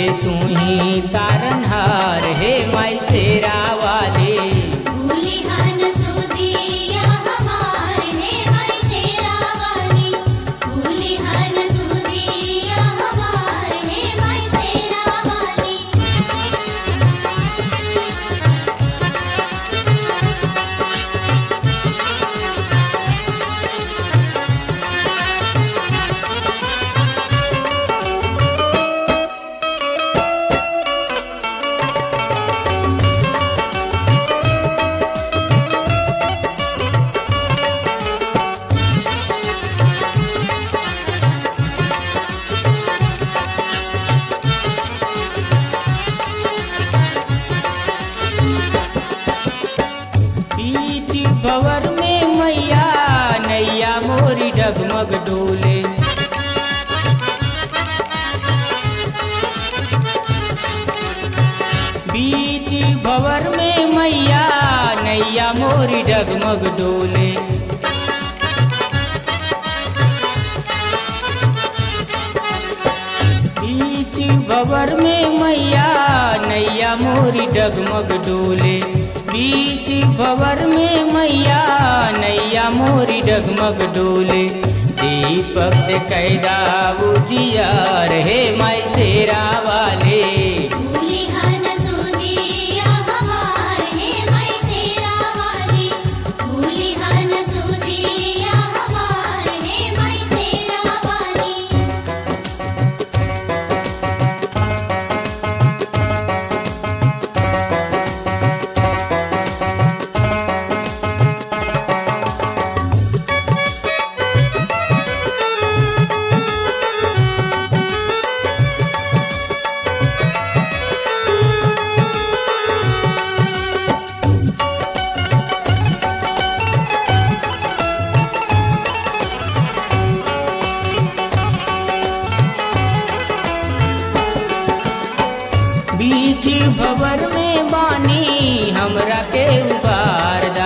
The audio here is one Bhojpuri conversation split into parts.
तू ही तारनहार हे माई शेरा वाली। भूली हन सुधिया हमार हे माई शेरा वाली। भूली हन सुधिया हमार हे माई शेरा वाली। बीच भंवर में मैया नैया मोरी डगमग डोले। बीच भंवर में मैया नैया मोरी डगमग डोले। बीच भंवर में मैया नैया मोरी डगमग डोले। बीच भंवर में मैया नैया मोरी डगमग डोले। दीपक से कैदा उजियार हे माई शेरा वाले। भूली हन सुधिया हमार हे माई शेरा वाली। भूली हन सुधिया हमार हे माई शेरा वाली। बीच भंवर में बानी हमरा के उबारदा।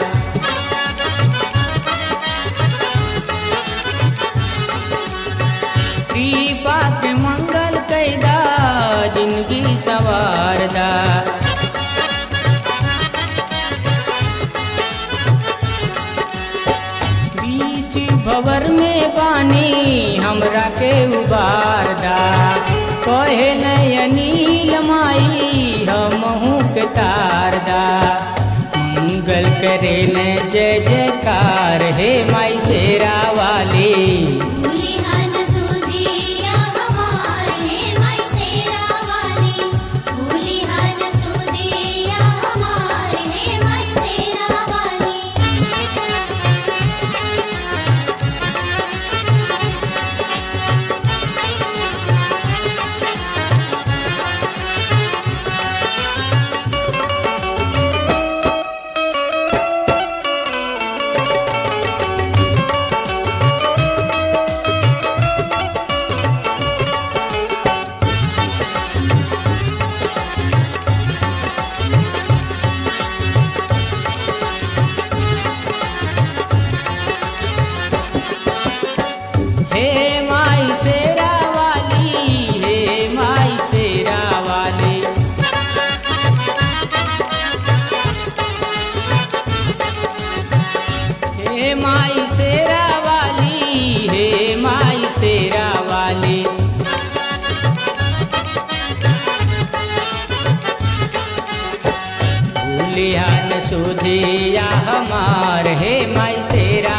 कृपा के मंगल कैदा जिंदगी सवारदा। बीच भंवर में बानी हमरा के उबारदा। कहे अनिल माई हमहू के तारदा। मंगल करे न जय जयकार हे माई शेरा वाली। भूली हन सुधिया हमार हे माई शेरा वाली। भूली हन सुधिया हमार हे माई शेरा वाली। हे माई शेरा वाली हे माई शेरा वाली। हे माई शेरा वाली हे माई शेरा वाली। भूलिया न सुधिया हमार हे माई शेरा